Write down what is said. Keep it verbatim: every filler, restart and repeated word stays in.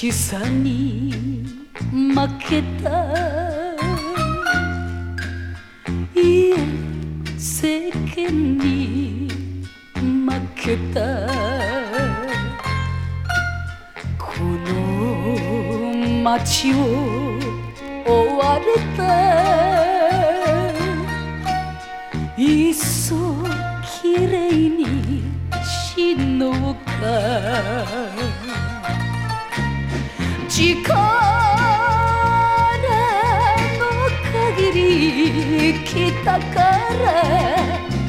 しさに負けた、いえ世間に負けた。この街を追われた、いっそきれいに死のうか。力の限り来たから